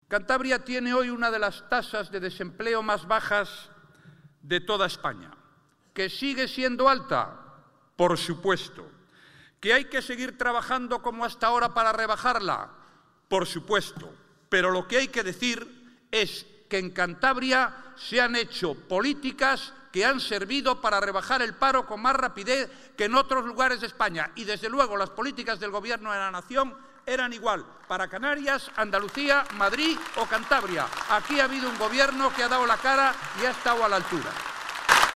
Cantabria tiene hoy una de las tasas de desempleo más bajas de toda España. ¿Que sigue siendo alta? Por supuesto. ¿Que hay que seguir trabajando como hasta ahora para rebajarla? Por supuesto. Pero lo que hay que decir es que en Cantabria se han hecho políticas que han servido para rebajar el paro con más rapidez que en otros lugares de España. Y, desde luego, las políticas del Gobierno de la Nación eran igual para Canarias, Andalucía, Madrid o Cantabria. Aquí ha habido un Gobierno que ha dado la cara y ha estado a la altura.